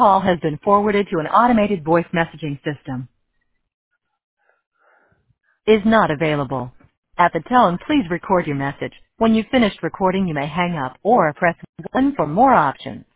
call has been forwarded to an automated voice messaging system. Is not available. At the tone, please record your message. When you've finished recording, you may hang up or press 1 for more options.